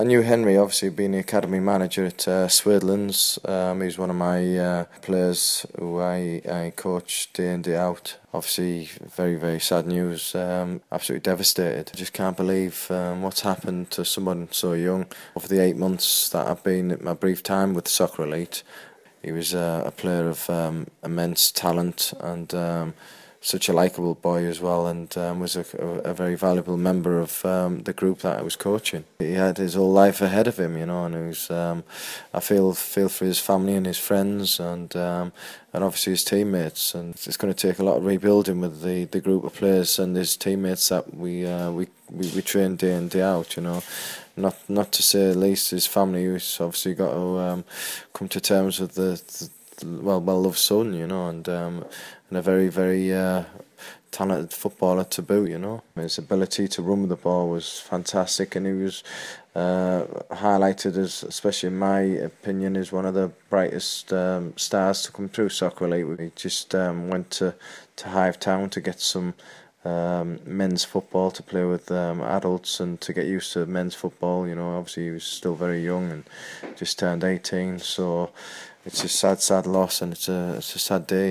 I knew Henry, obviously, being the academy manager at Swidlands. He was one of my players who I coach day in, day out. Obviously, very, very sad news. Absolutely devastated. I just can't believe what's happened to someone so young. Over the 8 months that I've been at my brief time with Soccer Elite, he was a player of immense talent and such a likeable boy as well, and was a very valuable member of the group that I was coaching. He had his whole life ahead of him, and it was, I feel for his family and his friends and obviously his teammates. And it's going to take a lot of rebuilding with the group of players and his teammates that we train day in, day out. Not to say least his family, who's obviously got to come to terms with the well-loved son, and a very, very talented footballer to boot. His ability to run with the ball was fantastic, and he was highlighted as, especially in my opinion, as one of the brightest stars to come through Soccer Elite. He just went to Hive Town to get some men's football, to play with adults and to get used to men's football. Obviously he was still very young and just turned 18, so it's a sad loss, and it's a sad day.